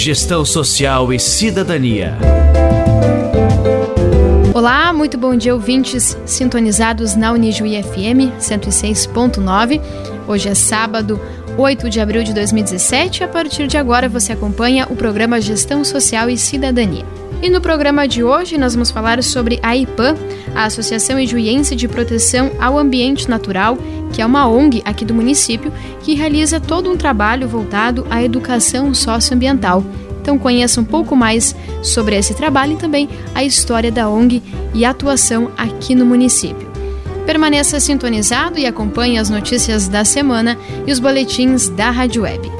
Gestão Social e Cidadania. Olá, muito bom dia, ouvintes sintonizados na Unijuí FM 106.9. Hoje é sábado, 8 de abril de 2017 e a partir de agora você acompanha o programa Gestão Social e Cidadania. E no programa de hoje nós vamos falar sobre a AIPAN, a Associação Ijuiense de Proteção ao Ambiente Natural, que é uma ONG aqui do município que realiza todo um trabalho voltado à educação socioambiental. Então conheça um pouco mais sobre esse trabalho e também a história da ONG e a atuação aqui no município. Permaneça sintonizado e acompanhe as notícias da semana e os boletins da Rádio Web.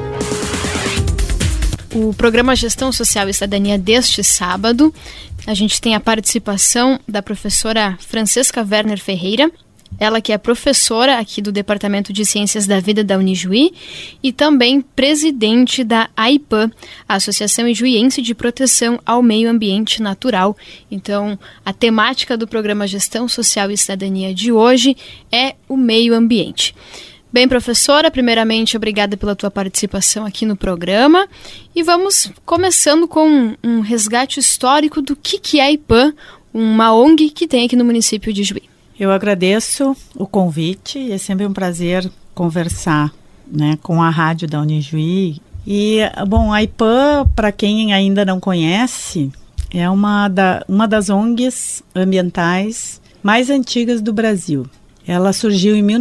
O programa Gestão Social e Cidadania deste sábado, a gente tem a participação da professora Francesca Werner Ferreira, ela que é professora aqui do Departamento de Ciências da Vida da Unijuí e também presidente da AIPAN, a Associação Ijuiense de Proteção ao Meio Ambiente Natural. Então, a temática do programa Gestão Social e Cidadania de hoje é o meio ambiente. Bem, professora, primeiramente, obrigada pela tua participação aqui no programa. E vamos começando com um resgate histórico do que é a AIPAN, uma ONG que tem aqui no município de Juí. Eu agradeço o convite, é sempre um prazer conversar, né, com a rádio da Unijuí. E, bom, a AIPAN, para quem ainda não conhece, é uma das ONGs ambientais mais antigas do Brasil. Ela surgiu em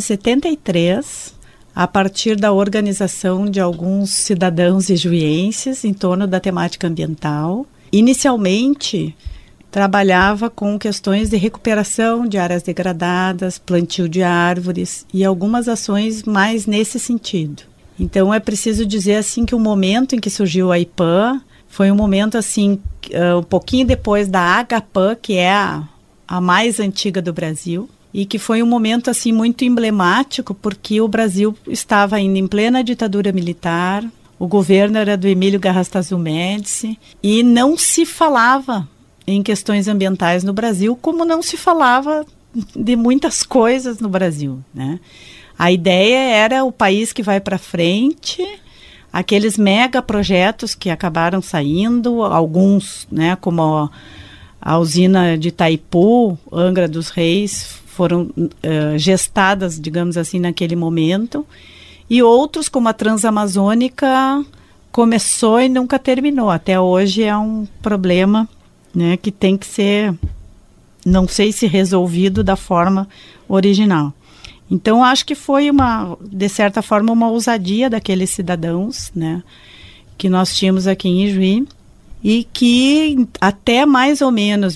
1973, a partir da organização de alguns cidadãos ijuienses em torno da temática ambiental. Inicialmente, trabalhava com questões de recuperação de áreas degradadas, plantio de árvores e algumas ações mais nesse sentido. Então, é preciso dizer assim que o momento em que surgiu a AIPAN foi um momento assim, um pouquinho depois da AGAPAN, que é a mais antiga do Brasil, e que foi um momento assim muito emblemático porque o Brasil estava ainda em plena ditadura militar, o governo era do Emílio Garrastazu Médici e não se falava em questões ambientais no Brasil como não se falava de muitas coisas no Brasil, né? A ideia era o país que vai para frente, aqueles megaprojetos que acabaram saindo, alguns, né, como a usina de Itaipu, Angra dos Reis, foram gestadas, digamos assim, naquele momento. E outros, como a Transamazônica, começou e nunca terminou. Até hoje é um problema, né, que tem que ser, não sei se resolvido da forma original. Então, acho que foi, de certa forma, uma ousadia daqueles cidadãos, né, que nós tínhamos aqui em Ijuí, e que até mais ou menos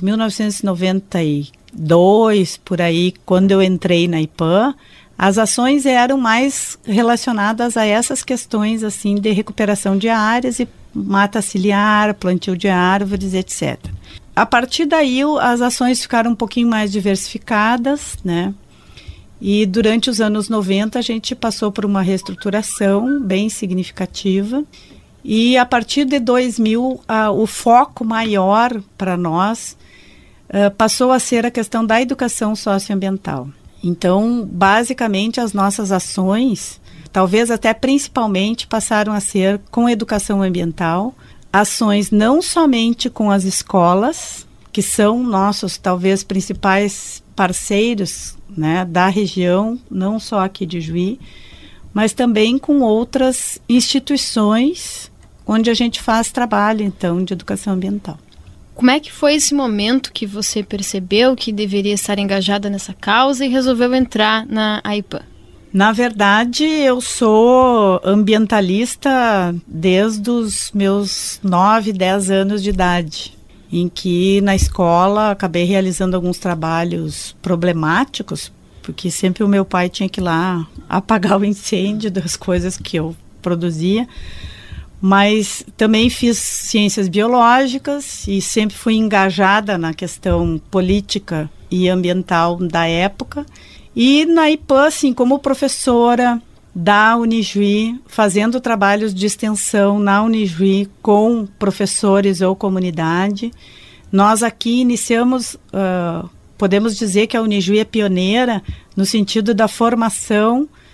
1992, por aí, quando eu entrei na AIPAN, as ações eram mais relacionadas a essas questões assim de recuperação de áreas e mata ciliar, plantio de árvores, etc. A partir daí, as ações ficaram um pouquinho mais diversificadas, né? E durante os anos 90 a gente passou por uma reestruturação bem significativa. E a partir de 2000, o foco maior para nós passou a ser a questão da educação socioambiental. Então, basicamente, as nossas ações, talvez até principalmente, passaram a ser com educação ambiental, ações não somente com as escolas, que são nossos, talvez, principais parceiros, né, da região, não só aqui de Juí, mas também com outras instituições onde a gente faz trabalho, então, de educação ambiental. Como é que foi esse momento que você percebeu que deveria estar engajada nessa causa e resolveu entrar na AIPAN? Na verdade, eu sou ambientalista desde os meus 9, 10 anos de idade, em que na escola acabei realizando alguns trabalhos problemáticos, porque sempre o meu pai tinha que ir lá apagar o incêndio das coisas que eu produzia. Mas também fiz ciências biológicas e sempre fui engajada na questão política e ambiental da época. E na AIPAN, assim, como professora da Unijuí, fazendo trabalhos de extensão na Unijuí com professores ou comunidade. Nós aqui iniciamos, podemos dizer que a Unijuí é pioneira no sentido da formação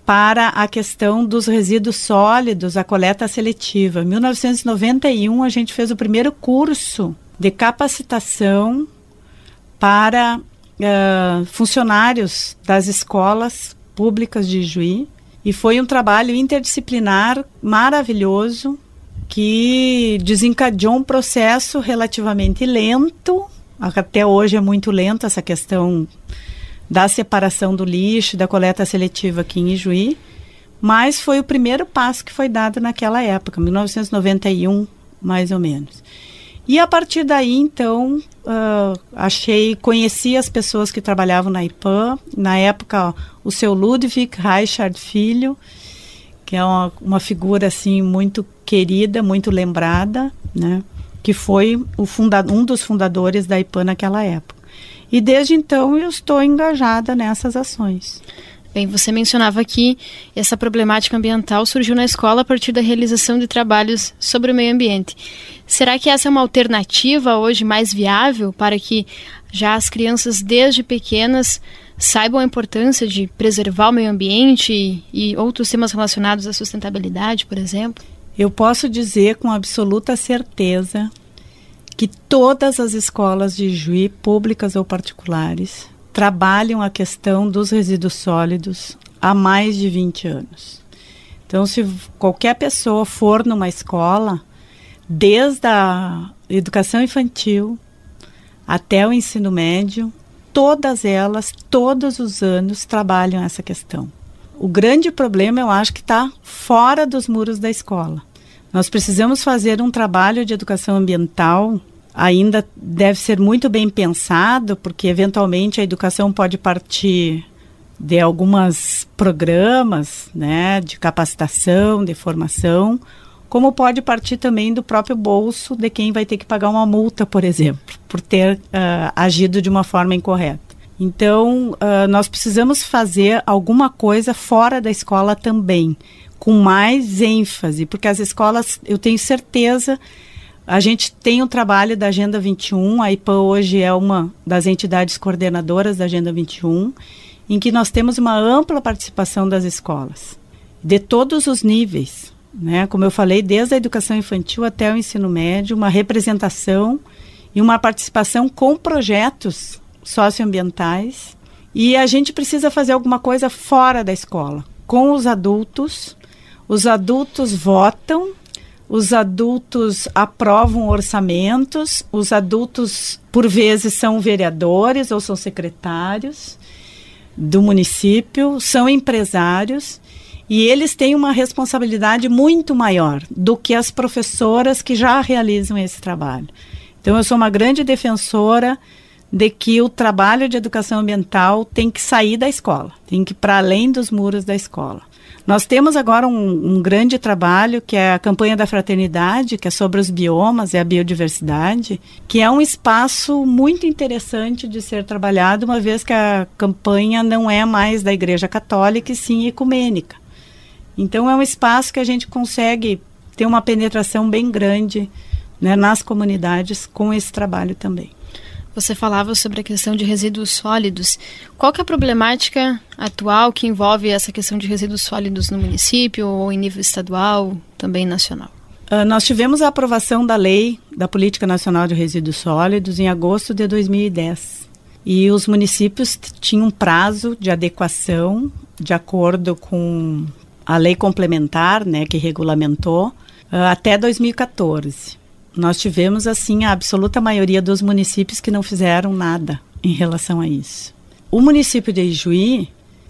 para a questão dos resíduos sólidos, a coleta seletiva. Em 1991, a gente fez o primeiro curso de capacitação para funcionários das escolas públicas de Ijuí, e foi um trabalho interdisciplinar maravilhoso que desencadeou um processo relativamente lento. Até hoje é muito lento essa questão da separação do lixo, da coleta seletiva aqui em Ijuí, mas foi o primeiro passo que foi dado naquela época, 1991, mais ou menos. E a partir daí, então, conheci as pessoas que trabalhavam na IPAN, na época o seu Ludwig Reichard Filho, que é uma figura assim muito querida, muito lembrada, né, que foi um dos fundadores da IPAN naquela época. E desde então eu estou engajada nessas ações. Bem, você mencionava que essa problemática ambiental surgiu na escola a partir da realização de trabalhos sobre o meio ambiente. Será que essa é uma alternativa hoje mais viável para que já as crianças desde pequenas saibam a importância de preservar o meio ambiente e outros temas relacionados à sustentabilidade, por exemplo? Eu posso dizer com absoluta certeza que todas as escolas de Ijuí, públicas ou particulares, trabalham a questão dos resíduos sólidos há mais de 20 anos. Então, se qualquer pessoa for numa escola, desde a educação infantil até o ensino médio, todas elas, todos os anos, trabalham essa questão. O grande problema, eu acho que está fora dos muros da escola. Nós precisamos fazer um trabalho de educação ambiental, ainda deve ser muito bem pensado, porque eventualmente a educação pode partir de alguns programas, né, de capacitação, de formação, como pode partir também do próprio bolso de quem vai ter que pagar uma multa, por exemplo, por ter agido de uma forma incorreta. Então, nós precisamos fazer alguma coisa fora da escola também, com mais ênfase, porque as escolas, eu tenho certeza, a gente tem um trabalho da Agenda 21, a IPAN hoje é uma das entidades coordenadoras da Agenda 21, em que nós temos uma ampla participação das escolas, de todos os níveis, né? Como eu falei, desde a educação infantil até o ensino médio, uma representação e uma participação com projetos socioambientais, e a gente precisa fazer alguma coisa fora da escola, com os adultos votam, os adultos aprovam orçamentos, os adultos, por vezes, são vereadores ou são secretários do município, são empresários, e eles têm uma responsabilidade muito maior do que as professoras que já realizam esse trabalho. Então, eu sou uma grande defensora de que o trabalho de educação ambiental tem que sair da escola, tem que ir para além dos muros da escola. Nós temos agora um grande trabalho, que é a campanha da fraternidade, que é sobre os biomas e a biodiversidade, que é um espaço muito interessante de ser trabalhado, uma vez que a campanha não é mais da Igreja Católica, e sim ecumênica. Então, é um espaço que a gente consegue ter uma penetração bem grande, né, nas comunidades com esse trabalho também. Você falava sobre a questão de resíduos sólidos. Qual que é a problemática atual que envolve essa questão de resíduos sólidos no município ou em nível estadual, também nacional? Nós tivemos a aprovação da lei da Política Nacional de Resíduos Sólidos em agosto de 2010. E os municípios tinham um prazo de adequação, de acordo com a lei complementar, né, que regulamentou, até 2014. Nós tivemos, assim, a absoluta maioria dos municípios que não fizeram nada em relação a isso. O município de Ijuí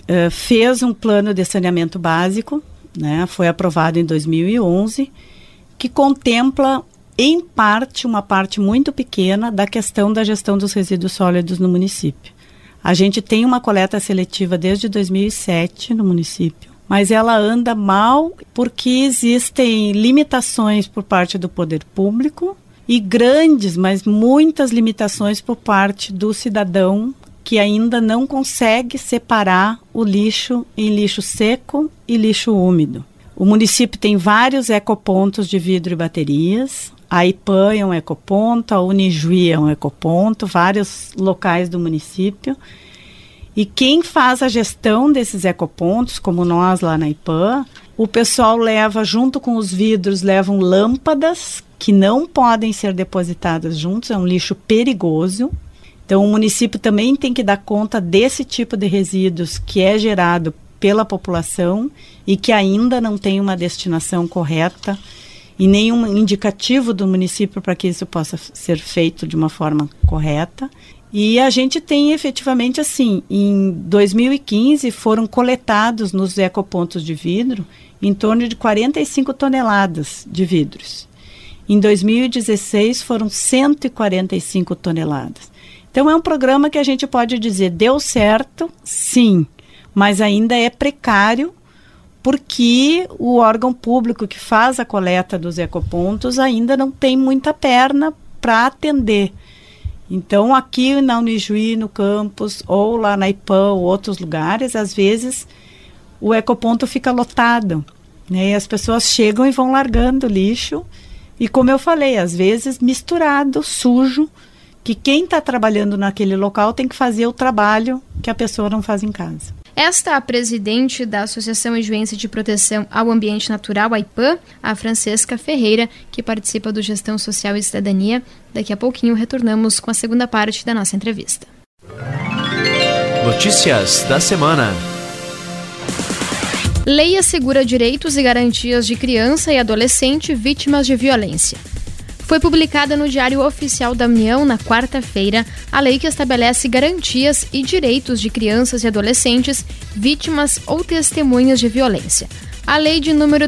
fez um plano de saneamento básico, né, foi aprovado em 2011, que contempla, em parte, uma parte muito pequena da questão da gestão dos resíduos sólidos no município. A gente tem uma coleta seletiva desde 2007 no município, mas ela anda mal porque existem limitações por parte do poder público e grandes, mas muitas limitações por parte do cidadão, que ainda não consegue separar o lixo em lixo seco e lixo úmido. O município tem vários ecopontos de vidro e baterias. A IPAN é um ecoponto, a Unijuí é um ecoponto, vários locais do município. E quem faz a gestão desses ecopontos, como nós lá na IPAM, o pessoal leva, junto com os vidros, levam lâmpadas que não podem ser depositadas juntos, é um lixo perigoso. Então o município também tem que dar conta desse tipo de resíduos que é gerado pela população e que ainda não tem uma destinação correta e nenhum indicativo do município para que isso possa ser feito de uma forma correta. E a gente tem efetivamente assim, em 2015 foram coletados nos ecopontos de vidro em torno de 45 toneladas de vidros. Em 2016 foram 145 toneladas. Então é um programa que a gente pode dizer, deu certo, sim, mas ainda é precário porque o órgão público que faz a coleta dos ecopontos ainda não tem muita perna para atender. Então, aqui na Unijuí, no campus, ou lá na IPAM, ou outros lugares, às vezes o ecoponto fica lotado, né? E as pessoas chegam e vão largando lixo. E como eu falei, às vezes misturado, sujo, que quem está trabalhando naquele local tem que fazer o trabalho que a pessoa não faz em casa. Esta é a presidente da Associação Ijuense de Proteção ao Ambiente Natural, a IPAM, a Francesca Ferreira, que participa do Gestão Social e Cidadania. Daqui a pouquinho retornamos com a segunda parte da nossa entrevista. Notícias da semana. Lei assegura direitos e garantias de criança e adolescente vítimas de violência. Foi publicada no Diário Oficial da União na quarta-feira a lei que estabelece garantias e direitos de crianças e adolescentes vítimas ou testemunhas de violência. A lei de número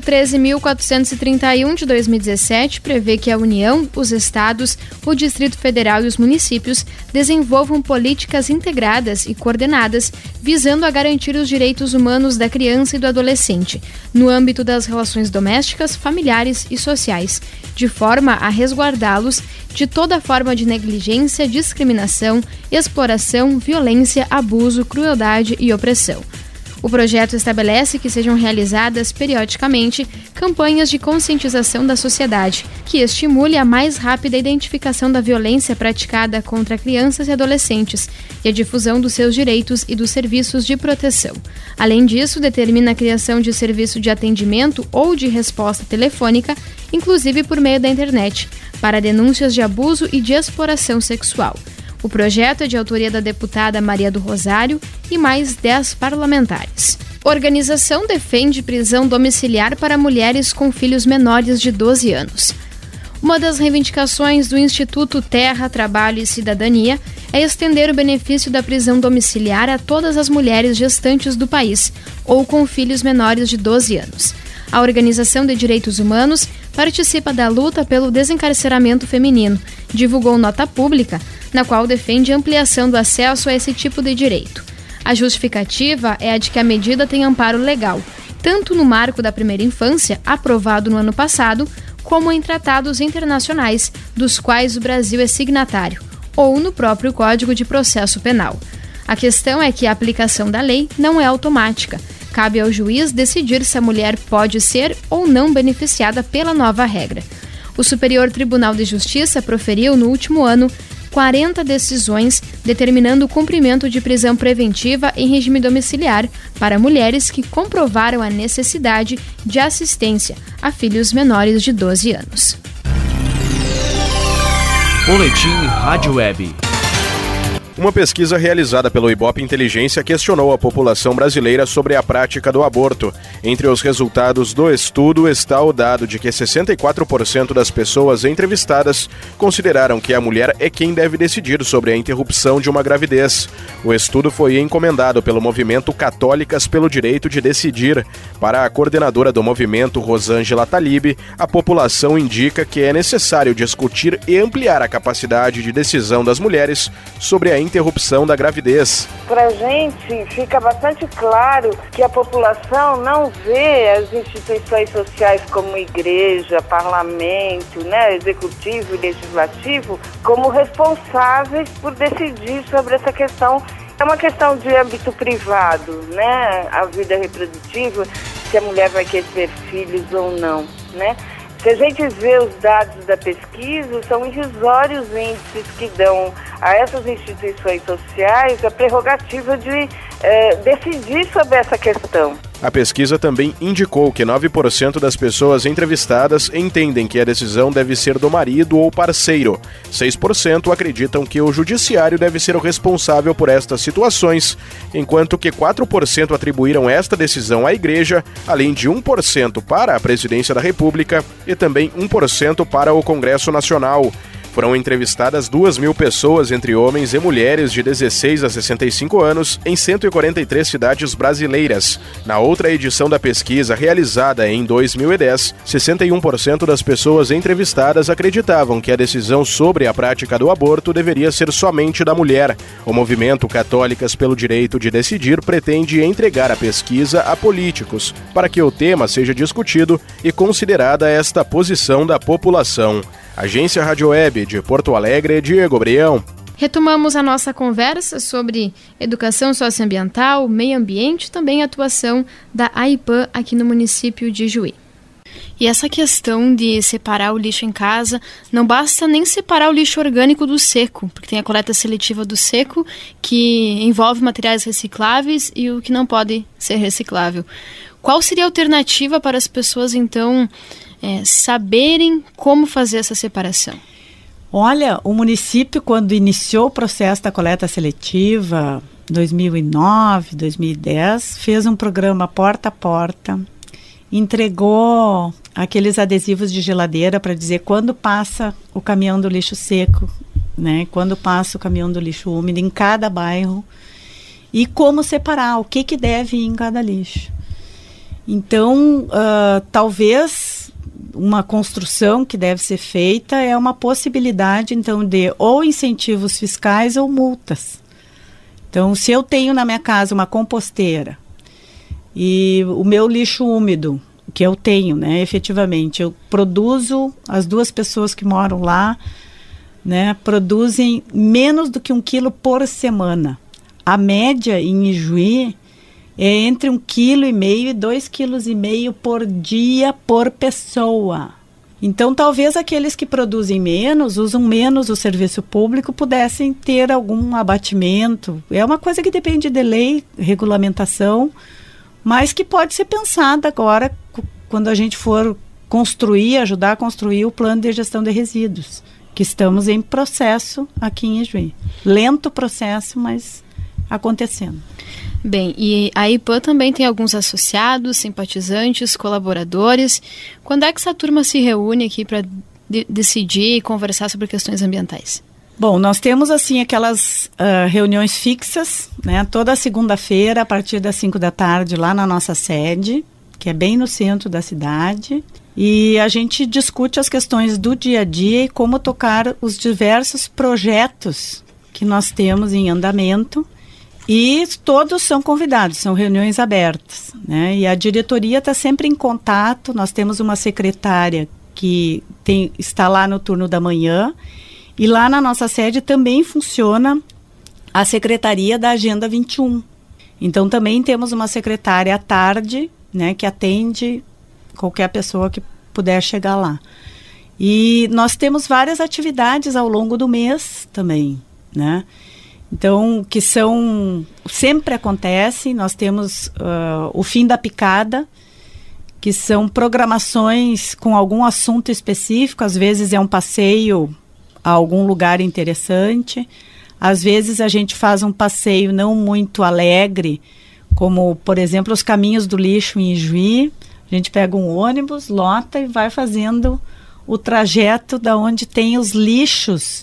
13.431 de 2017 prevê que a União, os estados, o Distrito Federal e os municípios desenvolvam políticas integradas e coordenadas visando a garantir os direitos humanos da criança e do adolescente, no âmbito das relações domésticas, familiares e sociais, de forma a resguardá-los de toda forma de negligência, discriminação, exploração, violência, abuso, crueldade e opressão. O projeto estabelece que sejam realizadas periodicamente campanhas de conscientização da sociedade, que estimule a mais rápida identificação da violência praticada contra crianças e adolescentes e a difusão dos seus direitos e dos serviços de proteção. Além disso, determina a criação de serviço de atendimento ou de resposta telefônica, inclusive por meio da internet, para denúncias de abuso e de exploração sexual. O projeto é de autoria da deputada Maria do Rosário e mais 10 parlamentares. Organização defende prisão domiciliar para mulheres com filhos menores de 12 anos. Uma das reivindicações do Instituto Terra, Trabalho e Cidadania é estender o benefício da prisão domiciliar a todas as mulheres gestantes do país ou com filhos menores de 12 anos. A Organização de Direitos Humanos participa da luta pelo desencarceramento feminino, divulgou nota pública na qual defende ampliação do acesso a esse tipo de direito. A justificativa é a de que a medida tem amparo legal, tanto no marco da primeira infância, aprovado no ano passado, como em tratados internacionais, dos quais o Brasil é signatário, ou no próprio Código de Processo Penal. A questão é que a aplicação da lei não é automática. Cabe ao juiz decidir se a mulher pode ser ou não beneficiada pela nova regra. O Superior Tribunal de Justiça proferiu no último ano 40 decisões determinando o cumprimento de prisão preventiva em regime domiciliar para mulheres que comprovaram a necessidade de assistência a filhos menores de 12 anos. Boletim Rádio Web. Uma pesquisa realizada pelo Ibope Inteligência questionou a população brasileira sobre a prática do aborto. Entre os resultados do estudo está o dado de que 64% das pessoas entrevistadas consideraram que a mulher é quem deve decidir sobre a interrupção de uma gravidez. O estudo foi encomendado pelo movimento Católicas pelo Direito de Decidir. Para a coordenadora do movimento, Rosângela Talib, a população indica que é necessário discutir e ampliar a capacidade de decisão das mulheres sobre a interrupção da gravidez. Para a gente fica bastante claro que a população não vê as instituições sociais como igreja, parlamento, executivo e legislativo como responsáveis por decidir sobre essa questão. É uma questão de âmbito privado, a vida reprodutiva, se a mulher vai querer ter filhos ou não, Se a gente vê os dados da pesquisa, são irrisórios índices que dão a essas instituições sociais a prerrogativa de decidir sobre essa questão. A pesquisa também indicou que 9% das pessoas entrevistadas entendem que a decisão deve ser do marido ou parceiro. 6% acreditam que o judiciário deve ser o responsável por estas situações, enquanto que 4% atribuíram esta decisão à igreja, além de 1% para a presidência da República e também 1% para o Congresso Nacional. Foram entrevistadas 2.000 pessoas, entre homens e mulheres de 16 a 65 anos, em 143 cidades brasileiras. Na outra edição da pesquisa, realizada em 2010, 61% das pessoas entrevistadas acreditavam que a decisão sobre a prática do aborto deveria ser somente da mulher. O movimento Católicas pelo Direito de Decidir pretende entregar a pesquisa a políticos, para que o tema seja discutido e considerada esta posição da população. Agência Rádio Web de Porto Alegre, Diego Brião. Retomamos a nossa conversa sobre educação socioambiental, meio ambiente e também a atuação da AIPAN aqui no município de Juí. E essa questão de separar o lixo em casa, não basta nem separar o lixo orgânico do seco, porque tem a coleta seletiva do seco, que envolve materiais recicláveis e o que não pode ser reciclável. Qual seria a alternativa para as pessoas, então, saberem como fazer essa separação? Olha, o município, quando iniciou o processo da coleta seletiva, 2009, 2010, fez um programa porta a porta, entregou aqueles adesivos de geladeira para dizer quando passa o caminhão do lixo seco, né? Quando passa o caminhão do lixo úmido em cada bairro e como separar, o que deve ir em cada lixo. Então, talvez uma construção que deve ser feita é uma possibilidade, então, de ou incentivos fiscais ou multas. Então, se eu tenho na minha casa uma composteira e o meu lixo úmido, que eu tenho, né, efetivamente, eu produzo, as duas pessoas que moram lá, né, produzem menos do que 1 quilo por semana. A média em Ijuí é entre 1,5 kg e 2,5 kg por dia por pessoa. Então, talvez aqueles que produzem menos, usam menos o serviço público, pudessem ter algum abatimento. É uma coisa que depende de lei, regulamentação, mas que pode ser pensada agora quando a gente for construir, ajudar a construir o plano de gestão de resíduos, que estamos em processo aqui em Ijuí. Lento processo, mas acontecendo. Bem, e a AIPAN também tem alguns associados, simpatizantes, colaboradores. Quando é que essa turma se reúne aqui para decidir e conversar sobre questões ambientais? Bom, nós temos assim aquelas reuniões fixas, né? Toda segunda-feira, a partir das 5 da tarde, lá na nossa sede, que é bem no centro da cidade. E a gente discute as questões do dia a dia e como tocar os diversos projetos que nós temos em andamento. E todos são convidados, são reuniões abertas, né? E a diretoria está sempre em contato. Nós temos uma secretária que está lá no turno da manhã, e lá na nossa sede também funciona a secretaria da Agenda 21. Então também temos uma secretária à tarde, né, que atende qualquer pessoa que puder chegar lá. E nós temos várias atividades ao longo do mês também, né? Então, que sempre acontecem. Nós temos o Fim da Picada, que são programações com algum assunto específico. Às vezes é um passeio a algum lugar interessante. Às vezes a gente faz um passeio não muito alegre, como, por exemplo, os caminhos do lixo em Ijuí. A gente pega um ônibus, lota e vai fazendo o trajeto da onde tem os lixos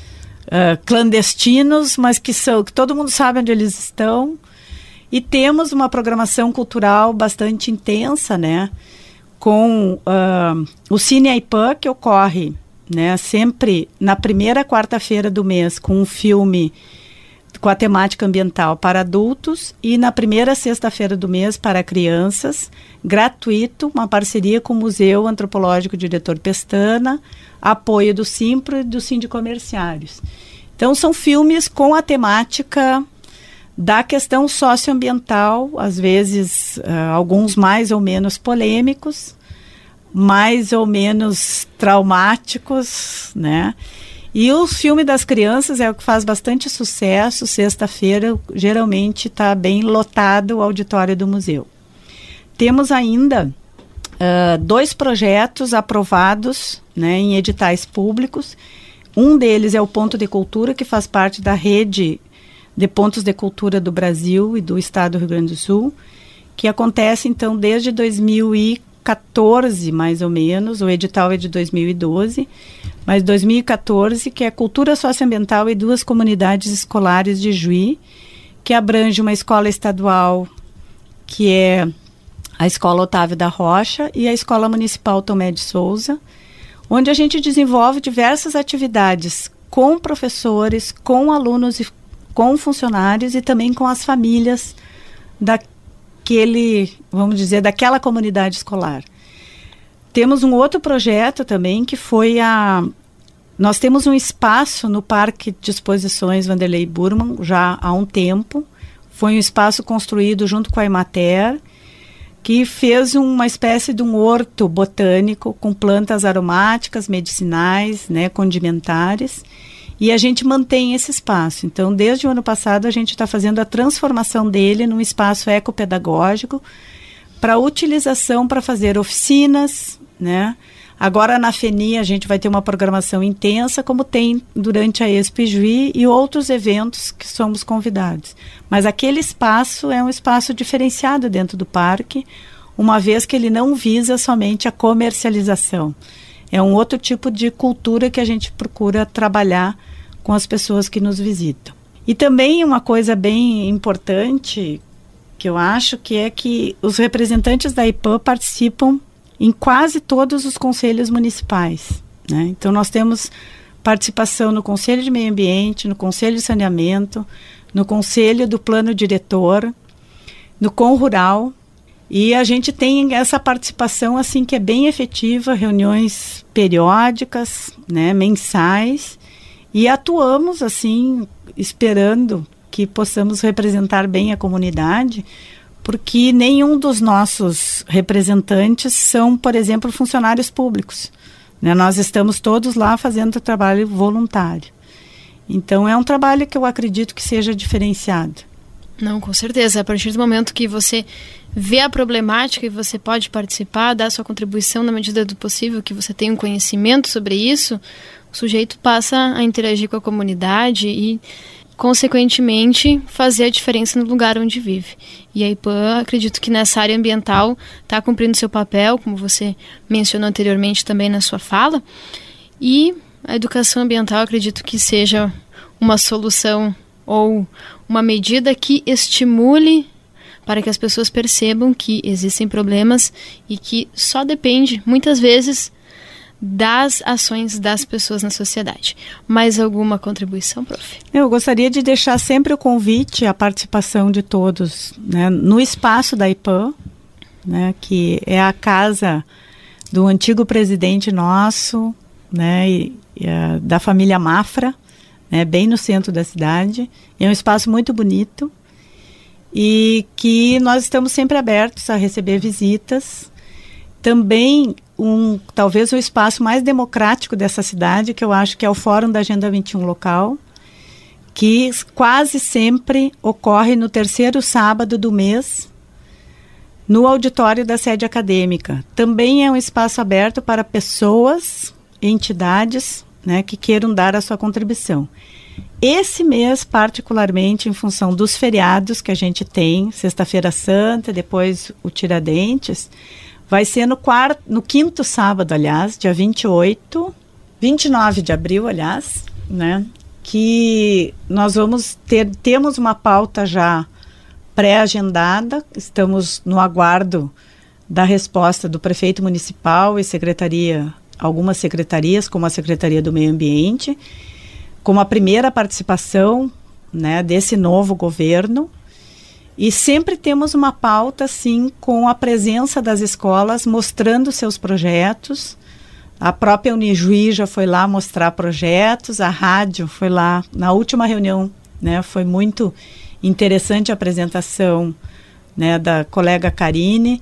clandestinos, mas que todo mundo sabe onde eles estão. E temos uma programação cultural bastante intensa, né, com o Cine AIPAN, que ocorre, né, sempre na primeira quarta-feira do mês, com um filme com a temática ambiental para adultos, e na primeira sexta-feira do mês para crianças, gratuito, uma parceria com o Museu Antropológico Diretor Pestana, apoio do Simpro e do Sindicomerciários. Então, são filmes com a temática da questão socioambiental, às vezes alguns mais ou menos polêmicos, mais ou menos traumáticos, né? E o filme das crianças é o que faz bastante sucesso. Sexta-feira, geralmente, está bem lotado o auditório do museu. Temos ainda 2 projetos aprovados, né, em editais públicos. Um deles é o Ponto de Cultura, que faz parte da rede de pontos de cultura do Brasil e do estado do Rio Grande do Sul, que acontece, então, desde 2014, mais ou menos. O edital é de 2012, mas 2014, que é Cultura Socioambiental e 2 comunidades escolares de Juí, que abrange uma escola estadual, que é a Escola Otávio da Rocha, e a Escola Municipal Tomé de Souza, onde a gente desenvolve diversas atividades com professores, com alunos, com funcionários e também com as famílias daquela comunidade escolar. Temos um outro projeto também, que foi nós temos um espaço no Parque de Exposições Vanderlei Burman já há um tempo. Foi um espaço construído junto com a Emater, que fez uma espécie de um horto botânico com plantas aromáticas, medicinais, né, condimentares, e a gente mantém esse espaço. Então, desde o ano passado, a gente está fazendo a transformação dele num espaço ecopedagógico para utilização para fazer oficinas, né? Agora, na FENI, a gente vai ter uma programação intensa, como tem durante a Expo Juí e outros eventos que somos convidados. Mas aquele espaço é um espaço diferenciado dentro do parque, uma vez que ele não visa somente a comercialização. É um outro tipo de cultura que a gente procura trabalhar com as pessoas que nos visitam. E também uma coisa bem importante, que eu acho, que é que os representantes da IPAM participam em quase todos os conselhos municipais, né? Então, nós temos participação no Conselho de Meio Ambiente, no Conselho de Saneamento, no Conselho do Plano Diretor, no ConRural, e a gente tem essa participação assim que é bem efetiva, reuniões periódicas, né, mensais, e atuamos assim, esperando que possamos representar bem a comunidade, porque nenhum dos nossos representantes são, por exemplo, funcionários públicos, né? Nós estamos todos lá fazendo trabalho voluntário. Então, é um trabalho que eu acredito que seja diferenciado. Não, com certeza. A partir do momento que você vê a problemática e você pode participar, dar sua contribuição na medida do possível, que você tem um conhecimento sobre isso, o sujeito passa a interagir com a comunidade e, consequentemente, fazer a diferença no lugar onde vive. E a IPAM, acredito que nessa área ambiental está cumprindo seu papel, como você mencionou anteriormente também na sua fala, e a educação ambiental acredito que seja uma solução ou uma medida que estimule para que as pessoas percebam que existem problemas e que só depende, muitas vezes, das ações das pessoas na sociedade. Mais alguma contribuição, prof? Eu gostaria de deixar sempre o convite à participação de todos, né, no espaço da IPAM, né, que é a casa do antigo presidente nosso, né, da família Mafra, né, bem no centro da cidade. É um espaço muito bonito e que nós estamos sempre abertos a receber visitas. Também talvez o espaço mais democrático dessa cidade, que eu acho que é o Fórum da Agenda 21 local, que quase sempre ocorre no 3º sábado do mês, no auditório da sede acadêmica. Também é um espaço aberto para pessoas, entidades, né, que queiram dar a sua contribuição. Esse mês, particularmente, em função dos feriados que a gente tem, Sexta-feira Santa, depois o Tiradentes, vai ser no 5º sábado, aliás, dia 29 de abril, aliás, né, que nós temos uma pauta já pré-agendada, estamos no aguardo da resposta do prefeito municipal e algumas secretarias, como a Secretaria do Meio Ambiente, como a primeira participação, né, desse novo governo. E sempre temos uma pauta, sim, com a presença das escolas mostrando seus projetos. A própria Unijuí já foi lá mostrar projetos, a rádio foi lá na última reunião, né, foi muito interessante a apresentação, né, da colega Karine,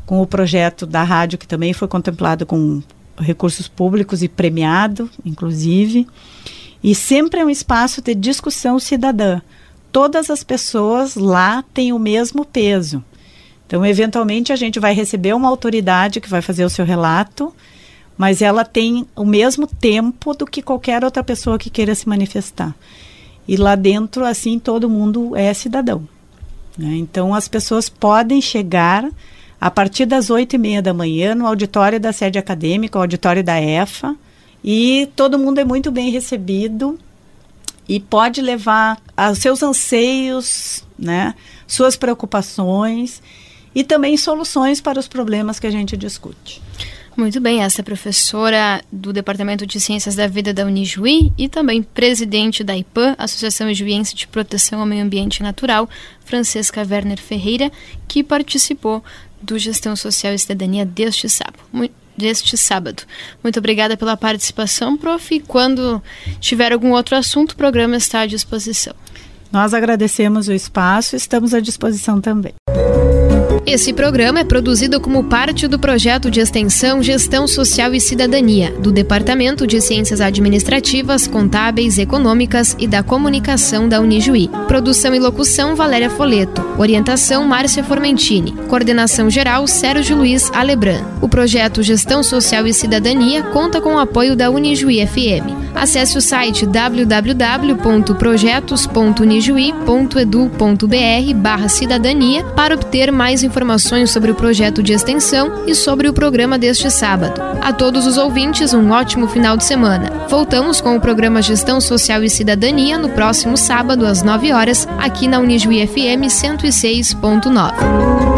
com o projeto da rádio, que também foi contemplado com recursos públicos e premiado, inclusive. E sempre é um espaço de discussão cidadã. Todas as pessoas lá têm o mesmo peso. Então, eventualmente, a gente vai receber uma autoridade que vai fazer o seu relato, mas ela tem o mesmo tempo do que qualquer outra pessoa que queira se manifestar. E lá dentro, assim, todo mundo é cidadão, né? Então, as pessoas podem chegar a partir das 8h30 da manhã no auditório da sede acadêmica, o auditório da EFA, e todo mundo é muito bem recebido e pode levar os seus anseios, né, suas preocupações e também soluções para os problemas que a gente discute. Muito bem, essa é professora do Departamento de Ciências da Vida da Unijuí e também presidente da IPAM, Associação Ijuiense de Proteção ao Meio Ambiente Natural, Francesca Werner Ferreira, que participou do Gestão Social e Cidadania deste sábado. Muito obrigada pela participação, prof. E quando tiver algum outro assunto, o programa está à disposição. Nós agradecemos o espaço e estamos à disposição também. Esse programa é produzido como parte do projeto de extensão Gestão Social e Cidadania, do Departamento de Ciências Administrativas, Contábeis, Econômicas e da Comunicação da Unijuí. Produção e locução, Valéria Foleto. Orientação, Márcia Formentini. Coordenação geral, Sérgio Luiz Alebran. O projeto Gestão Social e Cidadania conta com o apoio da Unijuí FM. Acesse o site www.projetos.unijuí.edu.br/cidadania para obter mais informações sobre o projeto de extensão e sobre o programa deste sábado. A todos os ouvintes, um ótimo final de semana. Voltamos com o programa Gestão Social e Cidadania no próximo sábado às 9 horas, aqui na Unijuí FM 106.9.